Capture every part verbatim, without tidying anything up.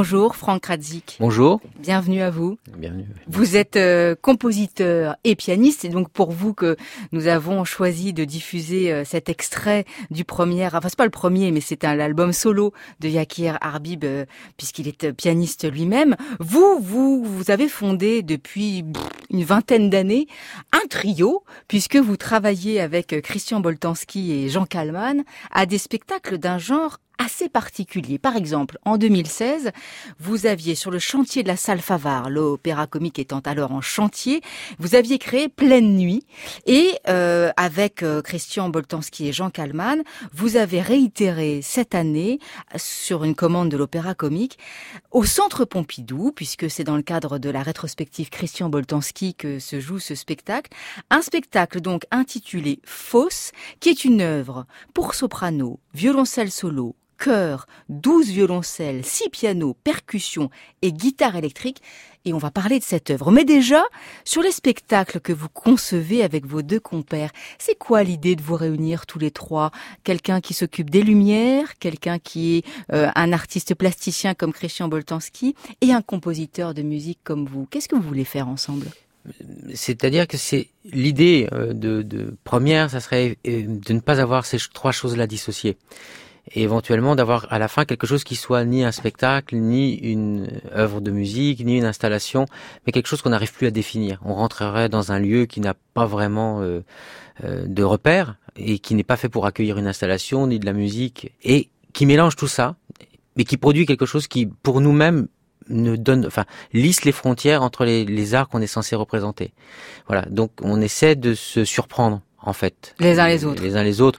Bonjour Franck Radzik. Bonjour. Bienvenue à vous. Bienvenue. Vous êtes euh, compositeur et pianiste, et donc pour vous que nous avons choisi de diffuser euh, cet extrait du premier, enfin c'est pas le premier, mais c'est un l'album solo de Yakir Arbib, euh, puisqu'il est euh, pianiste lui-même. Vous, vous, vous avez fondé depuis pff, une vingtaine d'années un trio, puisque vous travaillez avec Christian Boltanski et Jean Kallmann à des spectacles d'un genre assez particulier. Par exemple, en deux mille seize, vous aviez sur le chantier de la salle Favart, l'Opéra Comique étant alors en chantier, vous aviez créé Pleine Nuit et euh, avec euh, Christian Boltanski et Jean Kallmann, vous avez réitéré cette année sur une commande de l'Opéra Comique au Centre Pompidou, puisque c'est dans le cadre de la rétrospective Christian Boltanski que se joue ce spectacle. Un spectacle donc intitulé Fausse, qui est une œuvre pour soprano, violoncelle solo, chœur, douze violoncelles, six pianos, percussions et guitare électrique. Et on va parler de cette œuvre. Mais déjà, sur les spectacles que vous concevez avec vos deux compères, c'est quoi l'idée de vous réunir tous les trois? Quelqu'un qui s'occupe des lumières, quelqu'un qui est euh, un artiste plasticien comme Christian Boltanski et un compositeur de musique comme vous. Qu'est-ce que vous voulez faire ensemble? C'est-à-dire que c'est l'idée de, de première, ça serait de ne pas avoir ces trois choses-là dissociées. Et éventuellement d'avoir à la fin quelque chose qui soit ni un spectacle, ni une œuvre de musique, ni une installation, mais quelque chose qu'on n'arrive plus à définir. On rentrerait dans un lieu qui n'a pas vraiment euh, euh, de repères et qui n'est pas fait pour accueillir une installation, ni de la musique, et qui mélange tout ça, mais qui produit quelque chose qui, pour nous-mêmes, ne donne, enfin, lisse les frontières entre les, les arts qu'on est censé représenter. Voilà. Donc, on essaie de se surprendre, en fait. Les uns les autres. Les uns les autres.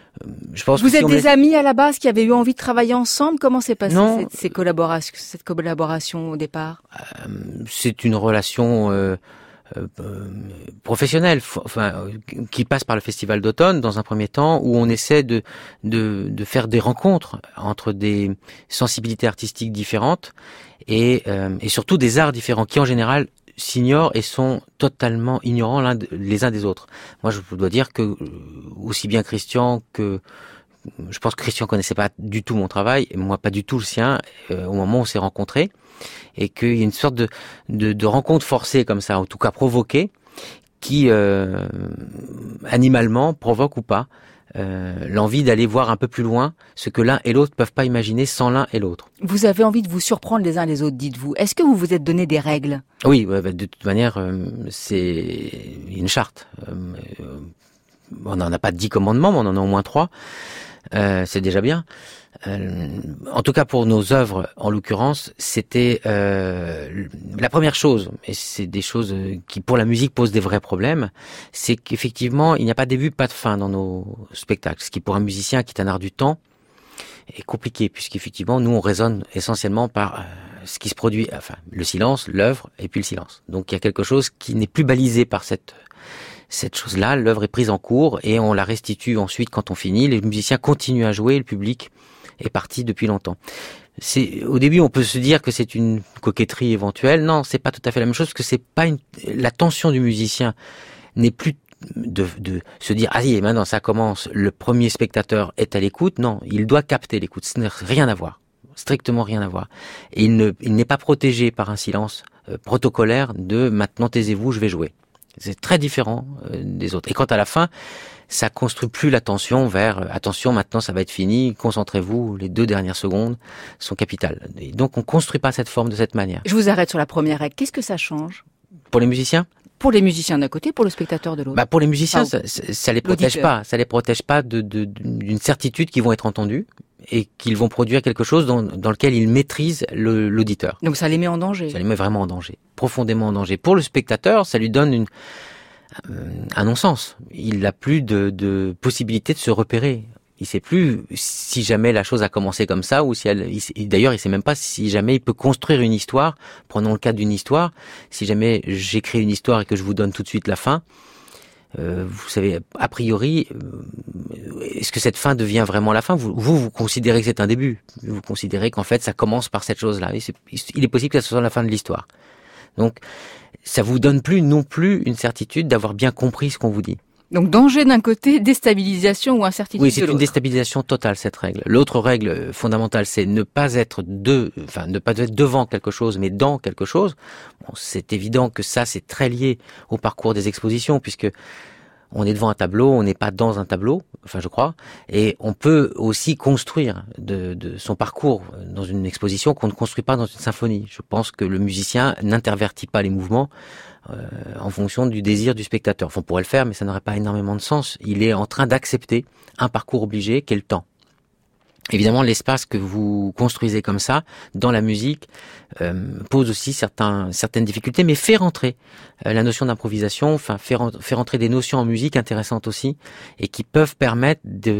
Je pense Vous que si êtes on des laisse... amis à la base qui avaient eu envie de travailler ensemble? Comment s'est passée Non. cette, ces collaborations, cette collaboration au départ? euh, C'est une relation euh, euh, professionnelle, enfin, qui passe par le Festival d'automne dans un premier temps, où on essaie de, de, de faire des rencontres entre des sensibilités artistiques différentes et, euh, et surtout des arts différents qui en général s'ignorent et sont totalement ignorants l'un de, les uns des autres. Moi, je dois dire que aussi bien Christian que je pense que Christian connaissait pas du tout mon travail et moi pas du tout le sien euh, au moment où on s'est rencontrés, et qu'il y a une sorte de, de, de rencontre forcée comme ça, en tout cas provoquée, qui euh, animalement provoque ou pas Euh, l'envie d'aller voir un peu plus loin ce que l'un et l'autre ne peuvent pas imaginer sans l'un et l'autre. Vous avez envie de vous surprendre les uns les autres, dites-vous. Est-ce que vous vous êtes donné des règles? Oui, de toute manière, euh, c'est une charte. Euh, on n'en a pas dix commandements, mais on en a au moins trois. Euh, c'est déjà bien. Euh, en tout cas, pour nos œuvres, en l'occurrence, c'était euh, la première chose, et c'est des choses qui, pour la musique, posent des vrais problèmes, c'est qu'effectivement, il n'y a pas de début, pas de fin dans nos spectacles, ce qui, pour un musicien qui est un art du temps, est compliqué, puisqu'effectivement, nous, on raisonne essentiellement par euh, ce qui se produit, enfin, le silence, l'œuvre, et puis le silence. Donc, il y a quelque chose qui n'est plus balisé par cette... cette chose-là, l'œuvre est prise en cours et on la restitue ensuite quand on finit. Les musiciens continuent à jouer, le public est parti depuis longtemps. C'est, au début, on peut se dire que c'est une coquetterie éventuelle. Non, c'est pas tout à fait la même chose, parce que c'est pas une, la tension du musicien n'est plus de, de se dire, ah oui, maintenant ça commence, le premier spectateur est à l'écoute. Non, il doit capter l'écoute. Ce n'a rien à voir. Strictement rien à voir. Et il ne, il n'est pas protégé par un silence euh, protocolaire de maintenant taisez-vous, je vais jouer. C'est très différent euh, des autres. Et quand à la fin, ça construit plus l'attention vers euh, attention, maintenant ça va être fini, concentrez-vous, les deux dernières secondes sont capitales. Et donc on construit pas cette forme de cette manière. Je vous arrête sur la première règle. Qu'est-ce que ça change Pour les musiciens? Pour les musiciens d'un côté, pour le spectateur de l'autre. Bah pour les musiciens, ah, ça, ça, ça les protège pas. Ça les protège pas de, de, d'une certitude qu'ils vont être entendus et qu'ils vont produire quelque chose dans, dans lequel ils maîtrisent le, l'auditeur. Donc ça les met en danger. Ça les met vraiment en danger, profondément en danger. Pour le spectateur, ça lui donne une, un non-sens. Il n'a plus de, de possibilité de se repérer. Il sait plus si jamais la chose a commencé comme ça, ou si elle, il, d'ailleurs il sait même pas si jamais il peut construire une histoire. Prenons le cas d'une histoire. Si jamais j'écris une histoire et que je vous donne tout de suite la fin, Euh, vous savez, a priori, euh, est-ce que cette fin devient vraiment la fin? Vous, vous, vous considérez que c'est un début. Vous considérez qu'en fait, ça commence par cette chose-là. Et c'est, il est possible que ce soit la fin de l'histoire. Donc, ça vous donne plus non plus une certitude d'avoir bien compris ce qu'on vous dit. Donc danger d'un côté, déstabilisation ou incertitude de Oui, l'autre. c'est une déstabilisation totale cette règle. L'autre règle fondamentale, c'est ne pas être de, enfin ne pas être devant quelque chose, mais dans quelque chose. Bon, c'est évident que ça, c'est très lié au parcours des expositions, puisque on est devant un tableau, on n'est pas dans un tableau, enfin je crois, et on peut aussi construire de, de son parcours dans une exposition qu'on ne construit pas dans une symphonie. Je pense que le musicien n'intervertit pas les mouvements euh, en fonction du désir du spectateur. Enfin, on pourrait le faire, mais ça n'aurait pas énormément de sens. Il est en train d'accepter un parcours obligé qu'est le temps. Évidemment, l'espace que vous construisez comme ça, dans la musique, euh, pose aussi certains, certaines difficultés, mais fait rentrer euh, la notion d'improvisation, enfin fait, fait rentrer des notions en musique intéressantes aussi, et qui peuvent permettre de,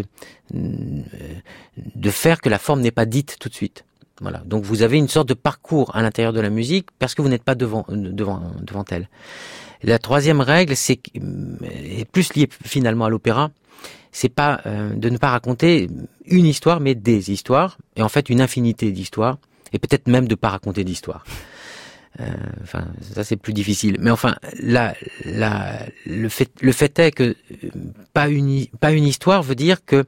de faire que la forme n'est pas dite tout de suite. Voilà. Donc vous avez une sorte de parcours à l'intérieur de la musique, parce que vous n'êtes pas devant, devant, devant elle. La troisième règle, c'est est plus liée finalement à l'opéra. C'est pas euh, de ne pas raconter une histoire, mais des histoires, et en fait une infinité d'histoires, et peut-être même de pas raconter d'histoires. Euh, enfin, ça c'est plus difficile. Mais enfin, la, la, le fait, le fait est que pas une, pas une histoire veut dire que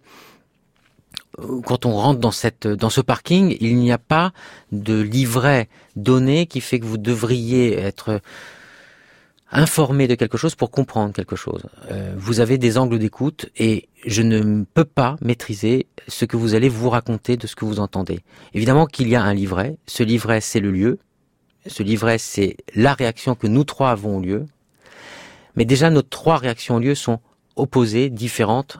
quand on rentre dans cette, dans ce parking, il n'y a pas de livret donné qui fait que vous devriez être informé de quelque chose pour comprendre quelque chose. Euh, vous avez des angles d'écoute et je ne peux pas maîtriser ce que vous allez vous raconter de ce que vous entendez. Évidemment qu'il y a un livret. Ce livret, c'est le lieu. Ce livret, c'est la réaction que nous trois avons au lieu. Mais déjà, nos trois réactions au lieu sont opposées, différentes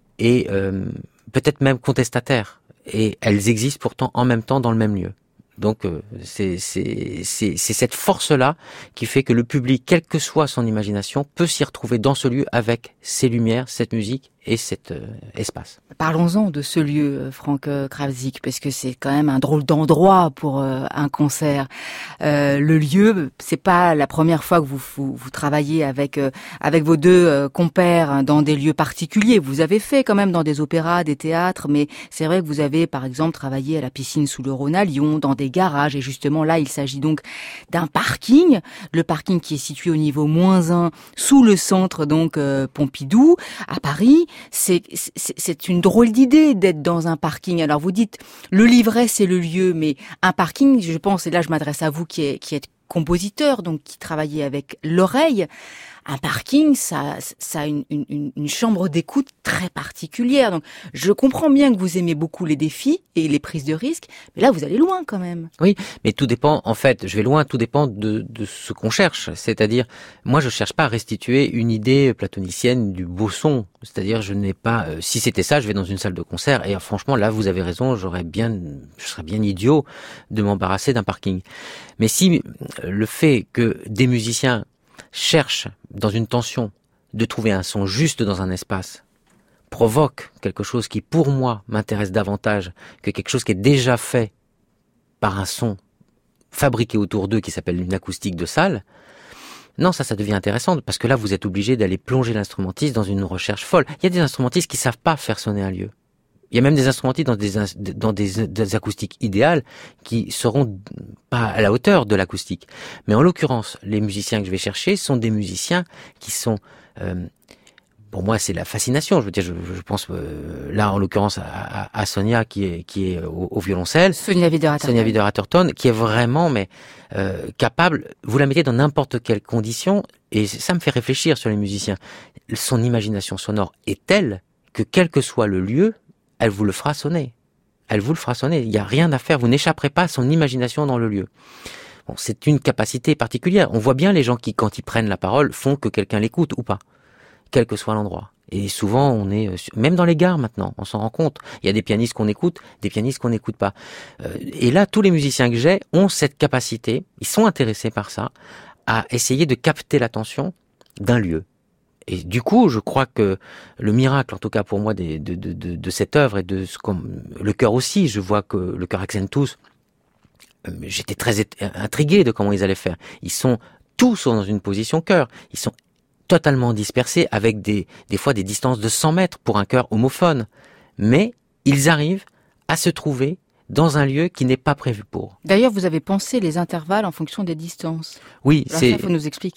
et euh, peut-être même contestataires. Et elles existent pourtant en même temps dans le même lieu. Donc euh, c'est, c'est, c'est, c'est cette force-là qui fait que le public, quelle que soit son imagination, peut s'y retrouver dans ce lieu avec ces lumières, cette musique et cet euh, espace. Parlons-en de ce lieu, Franck Krawczyk, parce que c'est quand même un drôle d'endroit pour euh, un concert. Euh, le lieu, c'est pas la première fois que vous vous, vous travaillez avec euh, avec vos deux euh, compères dans des lieux particuliers. Vous avez fait quand même dans des opéras, des théâtres, mais c'est vrai que vous avez par exemple travaillé à la piscine sous le Rhône à Lyon, dans des garages, et justement là, il s'agit donc d'un parking, le parking qui est situé au niveau moins un, sous le centre donc euh, Pompidou, à Paris. C'est, c'est, c'est une drôle d'idée d'être dans un parking. Alors vous dites, le livret c'est le lieu, mais un parking, je pense, et là je m'adresse à vous qui êtes, qui êtes compositeur, donc qui travaillez avec l'oreille, un parking, ça, ça a une, une, une chambre d'écoute très particulière. Donc, je comprends bien que vous aimez beaucoup les défis et les prises de risques, mais là, vous allez loin quand même. Oui, mais tout dépend, en fait, je vais loin, tout dépend de, de ce qu'on cherche. C'est-à-dire, moi, je cherche pas à restituer une idée platonicienne du beau son. C'est-à-dire, je n'ai pas, euh, si c'était ça, je vais dans une salle de concert et euh, franchement, là, vous avez raison, j'aurais bien, je serais bien idiot de m'embarrasser d'un parking. Mais si euh, le fait que des musiciens cherche, dans une tension, de trouver un son juste dans un espace, provoque quelque chose qui, pour moi, m'intéresse davantage que quelque chose qui est déjà fait par un son fabriqué autour d'eux qui s'appelle une acoustique de salle, non, ça, ça devient intéressant, parce que là, vous êtes obligé d'aller plonger l'instrumentiste dans une recherche folle. Il y a des instrumentistes qui savent pas faire sonner un lieu. Il y a même des instrumentistes dans des, dans des, des acoustiques idéales qui seront pas à la hauteur de l'acoustique. Mais en l'occurrence, les musiciens que je vais chercher sont des musiciens qui sont, euh, pour moi, c'est la fascination. Je veux dire, je, je pense euh, là, en l'occurrence, à, à, à Sonia qui est, qui est au, au violoncelle. Sonia Wider-Atherton. Sonia Wider-Atherton, qui est vraiment, mais euh, capable. Vous la mettez dans n'importe quelle condition, et ça me fait réfléchir sur les musiciens. Son imagination sonore est telle que quel que soit le lieu, elle vous le fera sonner. Elle vous le fera sonner. Il n'y a rien à faire. Vous n'échapperez pas à son imagination dans le lieu. Bon, c'est une capacité particulière. On voit bien les gens qui, quand ils prennent la parole, font que quelqu'un l'écoute ou pas, quel que soit l'endroit. Et souvent, on est, même dans les gares maintenant, on s'en rend compte. Il y a des pianistes qu'on écoute, des pianistes qu'on n'écoute pas. Et là, tous les musiciens que j'ai ont cette capacité, ils sont intéressés par ça, à essayer de capter l'attention d'un lieu. Et du coup, je crois que le miracle, en tout cas pour moi, des, de, de, de, de cette œuvre et de ce comme le chœur aussi, je vois que le chœur Accentus, euh, j'étais très intrigué de comment ils allaient faire. Ils sont tous dans une position chœur. Ils sont totalement dispersés avec des, des fois des distances de cent mètres pour un chœur homophone. Mais ils arrivent à se trouver dans un lieu qui n'est pas prévu pour. D'ailleurs, vous avez pensé les intervalles en fonction des distances. Oui, alors c'est. Ça, faut nous expliquer.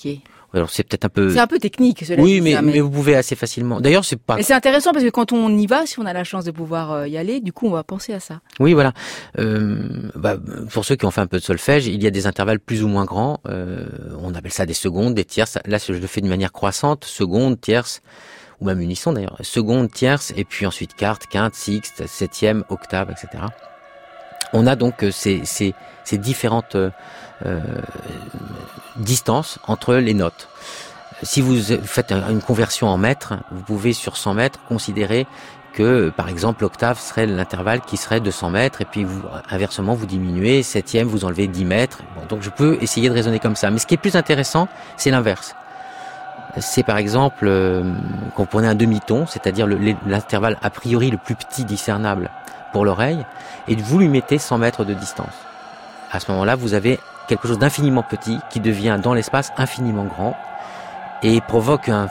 Alors c'est peut-être un peu. C'est un peu technique, cela Oui, dit, mais, ça, mais vous pouvez assez facilement. D'ailleurs, c'est pas. Et c'est intéressant parce que quand on y va, si on a la chance de pouvoir y aller, du coup, on va penser à ça. Oui, voilà. Euh, bah, pour ceux qui ont fait un peu de solfège, il y a des intervalles plus ou moins grands. Euh, on appelle ça des secondes, des tierces. Là, je le fais de manière croissante, seconde, tierce, ou même unisson d'ailleurs. Seconde, tierce, et puis ensuite quarte, quinte, sixte, septième, octave, et cetera. On a donc ces, ces, ces différentes euh, distances entre les notes. Si vous faites une conversion en mètres, vous pouvez sur cent mètres considérer que, par exemple, l'octave serait l'intervalle qui serait de cent mètres, et puis vous, inversement, vous diminuez, septième, vous enlevez dix mètres. Bon, donc je peux essayer de raisonner comme ça. Mais ce qui est plus intéressant, c'est l'inverse. C'est par exemple, euh, qu'on prenait un demi-ton, c'est-à-dire le, l'intervalle a priori le plus petit discernable pour l'oreille, et vous lui mettez cent mètres de distance. À ce moment-là, vous avez quelque chose d'infiniment petit qui devient dans l'espace infiniment grand, et provoque un,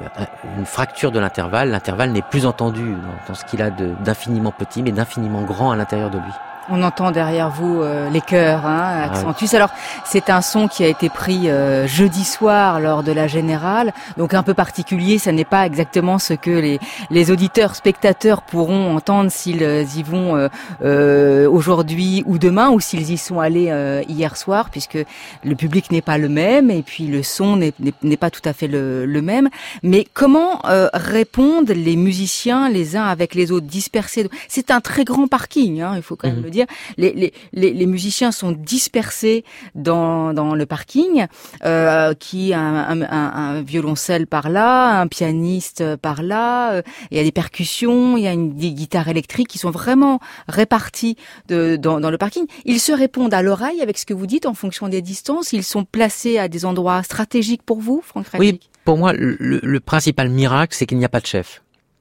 une fracture de l'intervalle. L'intervalle n'est plus entendu dans, dans ce qu'il a de, d'infiniment petit, mais d'infiniment grand à l'intérieur de lui. On entend derrière vous euh, les chœurs, hein, Accentus. Alors, c'est un son qui a été pris euh, jeudi soir lors de la Générale, donc un peu particulier. Ça n'est pas exactement ce que les, les auditeurs, spectateurs pourront entendre s'ils y vont euh, euh, aujourd'hui ou demain, ou s'ils y sont allés euh, hier soir, puisque le public n'est pas le même, et puis le son n'est, n'est, n'est pas tout à fait le, le même. Mais comment euh, répondent les musiciens les uns avec les autres, dispersés? C'est un très grand parking, hein, il faut quand même mmh. le dire. Les, les, les, les musiciens sont dispersés dans, dans le parking, euh, qui a un, un, un violoncelle par là, un pianiste par là, euh, il y a des percussions, il y a une, des guitares électriques qui sont vraiment réparties de, dans, dans le parking. Ils se répondent à l'oreille avec ce que vous dites en fonction des distances. Ils sont placés à des endroits stratégiques pour vous, Franck Radlich? Oui, pour moi, le, le principal miracle, c'est qu'il n'y a pas de chef.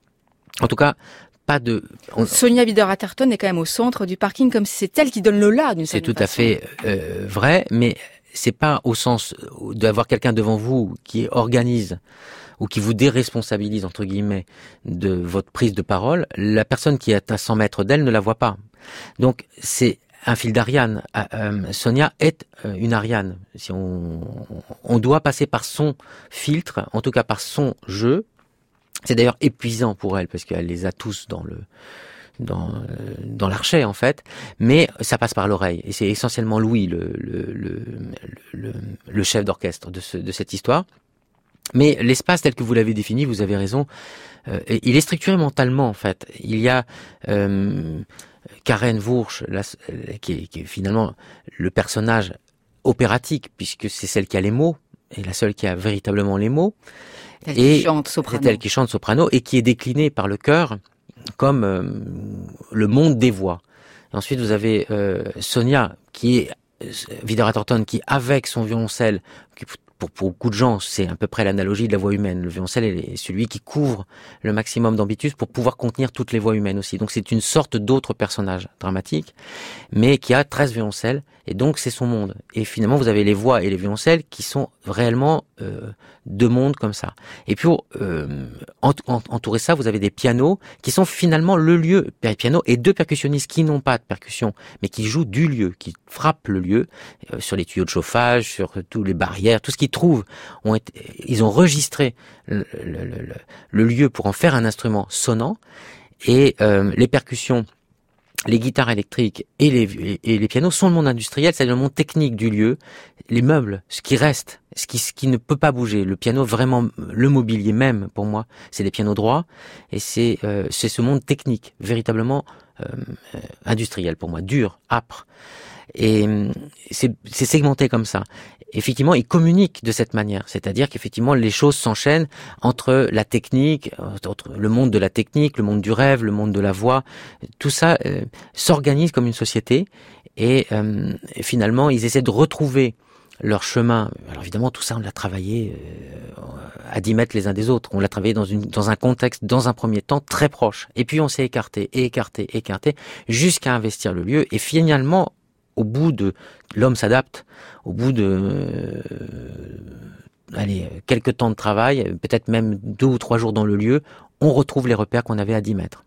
En tout cas, pas de. On... Sonia Wider-Atherton est quand même au centre du parking, comme si c'est elle qui donne le là d'une certaine façon. C'est tout à fait euh, vrai, mais c'est pas au sens d'avoir quelqu'un devant vous qui organise ou qui vous déresponsabilise entre guillemets de votre prise de parole. La personne qui est à cent mètres d'elle ne la voit pas. Donc c'est un fil d'Ariane. Euh, Sonia est euh, une Ariane. Si on, on doit passer par son filtre, en tout cas par son jeu. C'est d'ailleurs épuisant pour elle parce qu'elle les a tous dans le dans dans l'archet en fait, mais ça passe par l'oreille et c'est essentiellement Louis le le le le, le chef d'orchestre de ce de cette histoire. Mais l'espace tel que vous l'avez défini, vous avez raison, euh, il est structuré mentalement en fait. Il y a euh, Karen Wursch la, qui, est, qui est finalement le personnage opératique puisque c'est celle qui a les mots et la seule qui a véritablement les mots. Elle et qui chante soprano. C'est elle qui chante soprano et qui est déclinée par le chœur comme euh, le monde des voix. Et ensuite, vous avez euh, Sonia, qui est euh, Wider-Atherton, qui avec son violoncelle, qui, pour, pour beaucoup de gens, c'est à peu près l'analogie de la voix humaine. Le violoncelle est celui qui couvre le maximum d'ambitus pour pouvoir contenir toutes les voix humaines aussi. Donc c'est une sorte d'autre personnage dramatique, mais qui a treize violoncelles, et donc c'est son monde. Et finalement, vous avez les voix et les violoncelles qui sont réellement euh, deux mondes comme ça. Et puis, euh, entourer ça, vous avez des pianos qui sont finalement le lieu, piano, et deux percussionnistes qui n'ont pas de percussion, mais qui jouent du lieu, qui frappent le lieu, euh, sur les tuyaux de chauffage, sur toutes les barrières, tout ce qu'ils trouvent. Ont été, ils ont enregistré le, le, le, le lieu pour en faire un instrument sonnant, et euh, les percussions, les guitares électriques et les, et les pianos sont le monde industriel, c'est le monde technique du lieu, les meubles, ce qui reste, ce qui, ce qui ne peut pas bouger. Le piano, vraiment, le mobilier même, pour moi, c'est des pianos droits, et c'est, euh, c'est ce monde technique, véritablement euh, industriel pour moi, dur, âpre. Et c'est, c'est segmenté comme ça. Effectivement, ils communiquent de cette manière, c'est-à-dire qu'effectivement les choses s'enchaînent entre la technique, entre le monde de la technique, le monde du rêve, le monde de la voix, tout ça euh, s'organise comme une société et, euh, et finalement ils essaient de retrouver leur chemin. Alors évidemment tout ça on l'a travaillé euh, à dix mètres les uns des autres, on l'a travaillé dans, une, dans un contexte, dans un premier temps très proche, et puis on s'est écarté, écarté, écarté, jusqu'à investir le lieu et finalement au bout de, l'homme s'adapte, au bout de, euh, allez, quelques temps de travail, peut-être même deux ou trois jours dans le lieu, on retrouve les repères qu'on avait à dix mètres.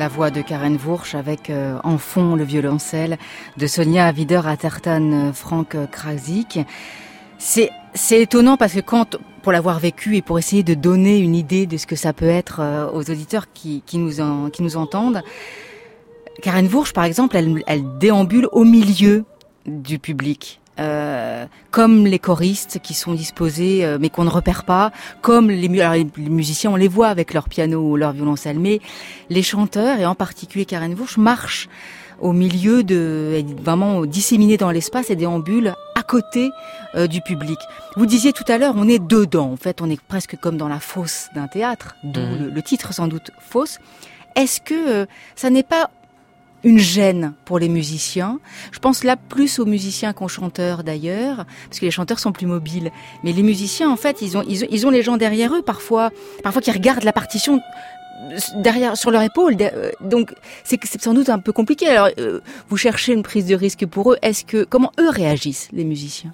La voix de Karen Wursch avec euh, en fond le violoncelle de Sonia Wider-Atherton-Frank Krawczyk. C'est, c'est étonnant parce que quand, pour l'avoir vécu et pour essayer de donner une idée de ce que ça peut être euh, aux auditeurs qui, qui, nous en, qui nous entendent, Karen Wursch, par exemple, elle, elle déambule au milieu du public. Euh, comme les choristes qui sont disposés euh, mais qu'on ne repère pas, comme les, alors les, les musiciens on les voit avec leur piano ou leur violoncelle, mais les chanteurs et en particulier Karen Wursch marchent au milieu de, vraiment disséminés dans l'espace et déambulent à côté euh, du public. Vous disiez tout à l'heure, on est dedans, en fait on est presque comme dans la fosse d'un théâtre, d'où mmh. le, le titre sans doute fosse. Est-ce que euh, ça n'est pas une gêne pour les musiciens? Je pense là plus aux musiciens qu'aux chanteurs d'ailleurs, parce que les chanteurs sont plus mobiles. Mais les musiciens, en fait, ils ont, ils ont, ils ont les gens derrière eux, parfois, parfois qui regardent la partition derrière, sur leur épaule. Donc, c'est, c'est sans doute un peu compliqué. Alors, euh, vous cherchez une prise de risque pour eux. Est-ce que, comment eux réagissent, les musiciens?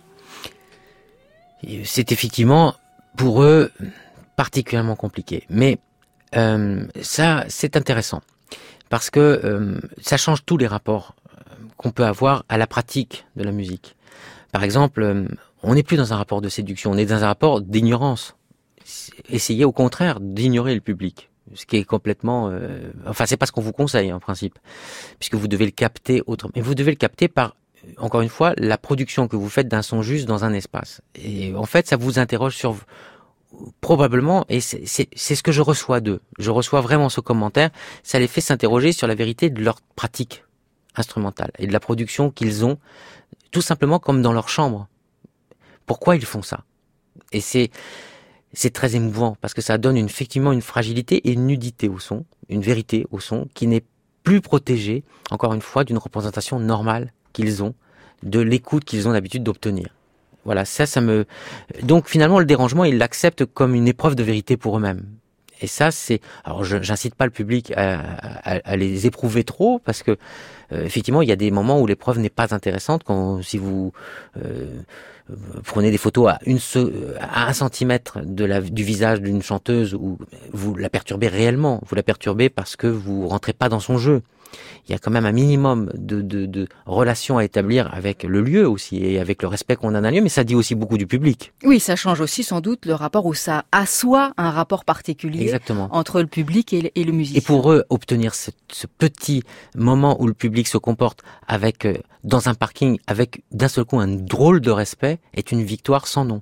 C'est effectivement, pour eux, particulièrement compliqué. Mais, euh, ça, c'est intéressant. Parce que euh, ça change tous les rapports qu'on peut avoir à la pratique de la musique. Par exemple, euh, on n'est plus dans un rapport de séduction, on est dans un rapport d'ignorance. Essayez au contraire d'ignorer le public, ce qui est complètement... Euh, enfin, c'est pas ce qu'on vous conseille en principe, puisque vous devez le capter autrement. Mais vous devez le capter par, encore une fois, la production que vous faites d'un son juste dans un espace. Et en fait, ça vous interroge sur... Probablement, et c'est, c'est, c'est ce que je reçois d'eux. Je reçois vraiment ce commentaire. Ça les fait s'interroger sur la vérité de leur pratique instrumentale et de la production qu'ils ont, tout simplement comme dans leur chambre. Pourquoi ils font ça? Et c'est, c'est très émouvant parce que ça donne une, effectivement une fragilité et une nudité au son, une vérité au son qui n'est plus protégée, encore une fois, d'une représentation normale qu'ils ont, de l'écoute qu'ils ont l'habitude d'obtenir. Voilà, ça, ça me... Donc finalement, le dérangement, ils l'acceptent comme une épreuve de vérité pour eux-mêmes. Et ça, c'est... Alors, je, j'incite pas le public à, à, à les éprouver trop, parce que euh, effectivement, il y a des moments où l'épreuve n'est pas intéressante. Quand si vous euh, prenez des photos à une à un centimètre de la du visage d'une chanteuse, où vous la perturbez réellement, vous la perturbez parce que vous rentrez pas dans son jeu. Il y a quand même un minimum de, de, de relations à établir avec le lieu aussi et avec le respect qu'on a d'un lieu, mais ça dit aussi beaucoup du public. Oui, ça change aussi sans doute le rapport où ça assoit un rapport particulier. Exactement. Entre le public et le, et le musicien. Et pour eux, obtenir ce, ce petit moment où le public se comporte avec euh, dans un parking avec d'un seul coup un drôle de respect est une victoire sans nom.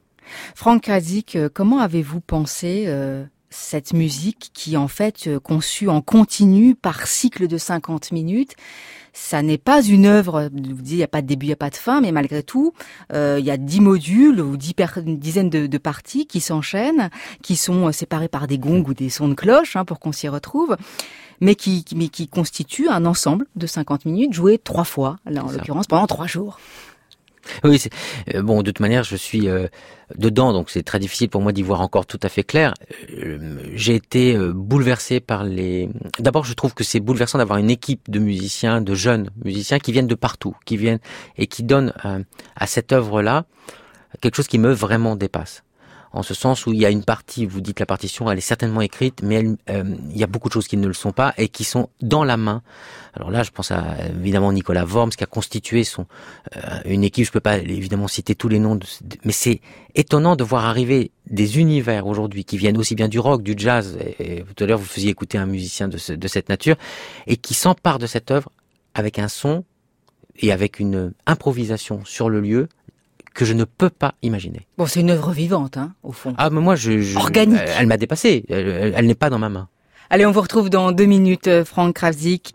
Frank Krawczyk, comment avez-vous pensé euh... cette musique qui en fait euh, conçue en continu par cycle de cinquante minutes, ça n'est pas une œuvre, vous dites il n'y a pas de début, il n'y a pas de fin, mais malgré tout, euh, il y a dix modules ou dix per, une dizaine de, de parties qui s'enchaînent, qui sont séparées par des gongs ou des sons de cloche hein, pour qu'on s'y retrouve, mais qui, qui, mais qui constituent un ensemble de cinquante minutes joué trois fois, là en c'est l'occurrence ça. Pendant trois jours. Oui, c'est, euh, bon, de toute manière, je suis euh, dedans, donc c'est très difficile pour moi d'y voir encore tout à fait clair. Euh, j'ai été euh, bouleversé par les... D'abord, je trouve que c'est bouleversant d'avoir une équipe de musiciens, de jeunes musiciens qui viennent de partout, qui viennent et qui donnent euh, à cette œuvre-là quelque chose qui me vraiment dépasse. En ce sens où il y a une partie, vous dites la partition, elle est certainement écrite, mais elle, euh, il y a beaucoup de choses qui ne le sont pas et qui sont dans la main. Alors là, je pense à évidemment Nicolas Worms qui a constitué son euh, une équipe. Je peux pas évidemment citer tous les noms, de, mais c'est étonnant de voir arriver des univers aujourd'hui qui viennent aussi bien du rock, du jazz. Et, et tout à l'heure, vous faisiez écouter un musicien de, ce, de cette nature et qui s'empare de cette œuvre avec un son et avec une improvisation sur le lieu que je ne peux pas imaginer. Bon, c'est une œuvre vivante, hein, au fond. Ah, mais moi, je... je Organique. Elle, elle m'a dépassé. Elle, elle, elle n'est pas dans ma main. Allez, on vous retrouve dans deux minutes, Frank Krawczyk.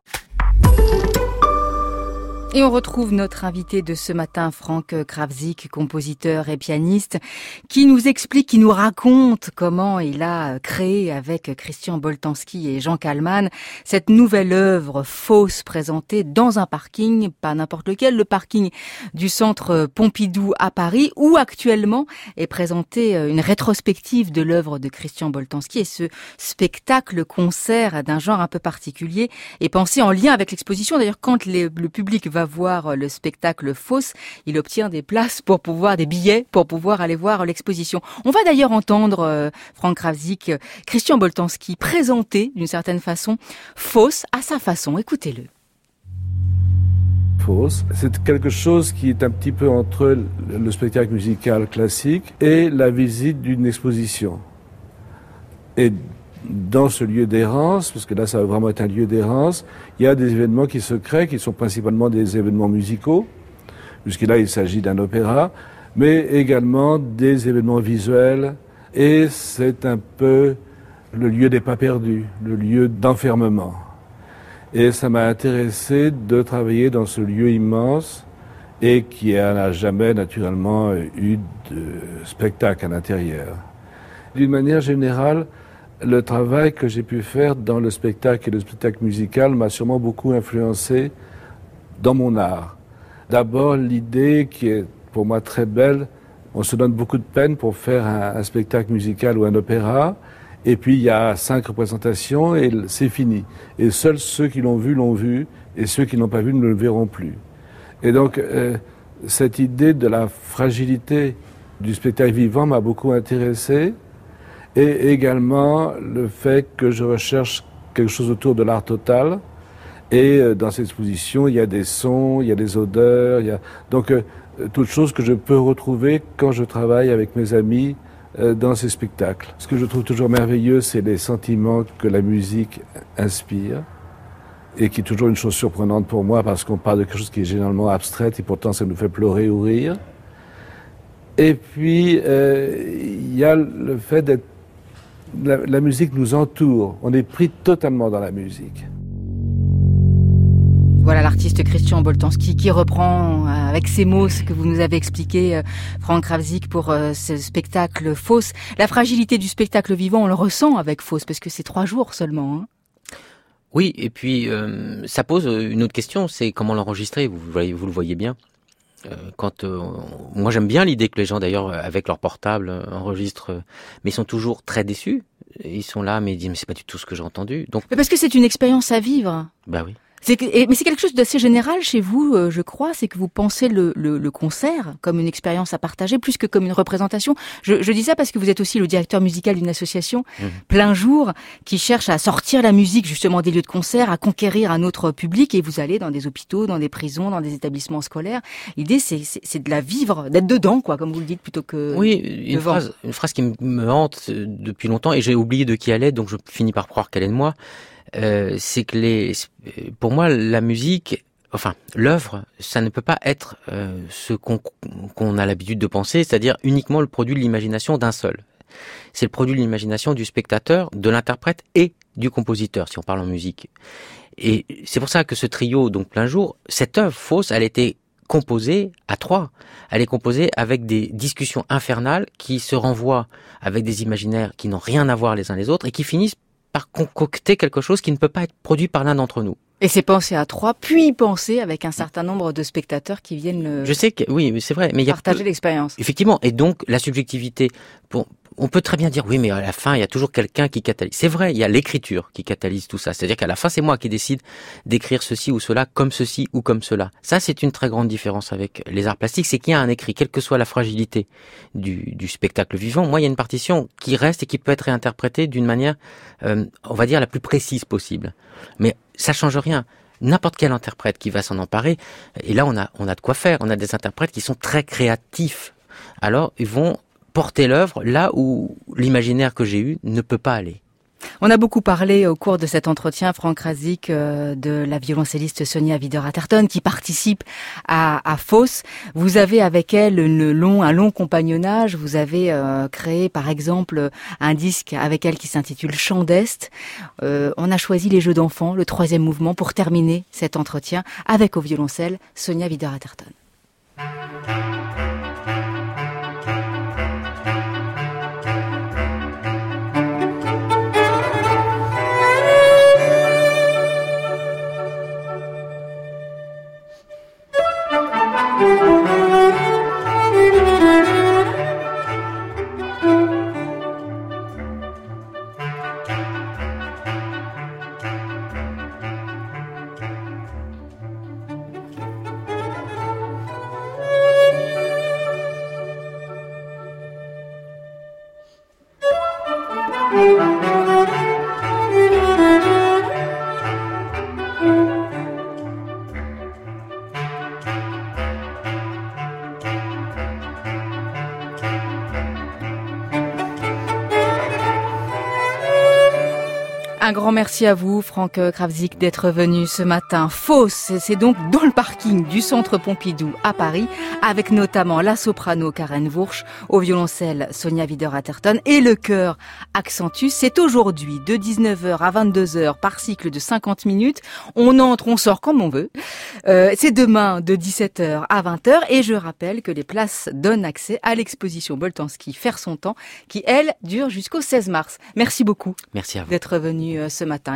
Et on retrouve notre invité de ce matin, Frank Krawczyk, compositeur et pianiste, qui nous explique, qui nous raconte comment il a créé avec Christian Boltanski et Jean Kallman cette nouvelle œuvre fausse présentée dans un parking, pas n'importe lequel, le parking du centre Pompidou à Paris, où actuellement est présentée une rétrospective de l'œuvre de Christian Boltanski. Et ce spectacle-concert d'un genre un peu particulier est pensé en lien avec l'exposition. D'ailleurs, quand les, le public va voir le spectacle Faust, il obtient des places pour pouvoir, des billets pour pouvoir aller voir l'exposition. On va d'ailleurs entendre euh, Franck Krawczyk, euh, Christian Boltanski présenter d'une certaine façon Faust à sa façon. Écoutez-le. Faust, c'est quelque chose qui est un petit peu entre le spectacle musical classique et la visite d'une exposition. Et dans ce lieu d'errance, parce que là ça va vraiment être un lieu d'errance, il y a des événements qui se créent, qui sont principalement des événements musicaux, puisque là il s'agit d'un opéra, mais également des événements visuels, et c'est un peu le lieu des pas perdus, le lieu d'enfermement. Et ça m'a intéressé de travailler dans ce lieu immense, et qui n'a jamais naturellement eu de spectacle à l'intérieur. D'une manière générale, le travail que j'ai pu faire dans le spectacle et le spectacle musical m'a sûrement beaucoup influencé dans mon art. D'abord, l'idée qui est pour moi très belle, on se donne beaucoup de peine pour faire un, un spectacle musical ou un opéra, et puis il y a cinq représentations et c'est fini. Et seuls ceux qui l'ont vu l'ont vu, et ceux qui ne l'ont pas vu ne le verront plus. Et donc, euh, cette idée de la fragilité du spectacle vivant m'a beaucoup intéressé. Et également le fait que je recherche quelque chose autour de l'art total. Et dans cette exposition, il y a des sons, il y a des odeurs, il y a donc euh, toutes choses que je peux retrouver quand je travaille avec mes amis euh, dans ces spectacles. Ce que je trouve toujours merveilleux, c'est les sentiments que la musique inspire. Et qui est toujours une chose surprenante pour moi parce qu'on parle de quelque chose qui est généralement abstraite et pourtant ça nous fait pleurer ou rire. Et puis, euh, il y a le fait d'être La, la musique nous entoure, on est pris totalement dans la musique. Voilà l'artiste Christian Boltanski qui reprend avec ses mots ce que vous nous avez expliqué, Franck Krawczyk, pour ce spectacle Faust. La fragilité du spectacle vivant, on le ressent avec Faust, parce que c'est trois jours seulement. Hein. Oui, et puis euh, ça pose une autre question, c'est comment l'enregistrer, vous, voyez, vous le voyez bien. Quand euh, moi j'aime bien l'idée que les gens d'ailleurs avec leur portable enregistrent, mais ils sont toujours très déçus. Ils sont là, mais ils disent mais c'est pas du tout ce que j'ai entendu. Donc mais parce que c'est une expérience à vivre. Bah oui. C'est que, et, mais c'est quelque chose d'assez général chez vous, euh, je crois, c'est que vous pensez le, le, le concert comme une expérience à partager plus que comme une représentation. Je, je dis ça parce que vous êtes aussi le directeur musical d'une association mmh. Plein Jour qui cherche à sortir la musique justement des lieux de concert, à conquérir un autre public, et vous allez dans des hôpitaux, dans des prisons, dans des établissements scolaires. L'idée c'est, c'est, c'est de la vivre, d'être dedans, quoi, comme vous le dites, plutôt que oui, une devant. phrase, une phrase qui me hante depuis longtemps et j'ai oublié de qui elle est, donc je finis par croire qu'elle est de moi. Euh, c'est que les, pour moi, la musique, enfin, l'œuvre, ça ne peut pas être euh, ce qu'on, qu'on a l'habitude de penser, c'est-à-dire uniquement le produit de l'imagination d'un seul. C'est le produit de l'imagination du spectateur, de l'interprète et du compositeur, si on parle en musique. Et c'est pour ça que ce trio, donc Plein Jour, cette œuvre Faust, elle a été composée à trois. Elle est composée avec des discussions infernales qui se renvoient avec des imaginaires qui n'ont rien à voir les uns les autres et qui finissent par concocter quelque chose qui ne peut pas être produit par l'un d'entre nous. Et c'est pensé à trois, puis pensé avec un certain nombre de spectateurs qui viennent le... Je sais que oui, c'est vrai, mais il y a partager l'expérience. Effectivement, et donc la subjectivité. Pour, on peut très bien dire oui, mais à la fin il y a toujours quelqu'un qui catalyse. C'est vrai, il y a l'écriture qui catalyse tout ça. C'est-à-dire qu'à la fin c'est moi qui décide d'écrire ceci ou cela, comme ceci ou comme cela. Ça c'est une très grande différence avec les arts plastiques, c'est qu'il y a un écrit, quelle que soit la fragilité du, du spectacle vivant. Moi il y a une partition qui reste et qui peut être réinterprétée d'une manière, euh, on va dire la plus précise possible. Mais ça change rien. N'importe quel interprète qui va s'en emparer, et là on a on a de quoi faire. On a des interprètes qui sont très créatifs. Alors ils vont porter l'œuvre là où l'imaginaire que j'ai eu ne peut pas aller. On a beaucoup parlé au cours de cet entretien, Franck Krawczyk, euh, de la violoncelliste Sonia Wider-Atherton qui participe à, à Faust. Vous avez avec elle une long, un long compagnonnage. Vous avez euh, créé par exemple un disque avec elle qui s'intitule Chant d'Est. Euh, on a choisi les Jeux d'enfants, le troisième mouvement, pour terminer cet entretien avec au violoncelle Sonia Wider-Atherton. Un grand merci à vous, Franck Krawczyk, d'être venu ce matin. Fausse, c'est donc dans le parking du Centre Pompidou à Paris, avec notamment la soprano Karen Wursch, au violoncelle Sonia Wider-Atherton et le chœur Accentus. C'est aujourd'hui de dix-neuf heures à vingt-deux heures par cycle de cinquante minutes. On entre, on sort comme on veut. Euh, c'est demain de dix-sept heures à vingt heures et je rappelle que les places donnent accès à l'exposition Boltanski Faire son temps qui, elle, dure jusqu'au seize mars. Merci beaucoup. Merci à vous. D'être venu ce matin.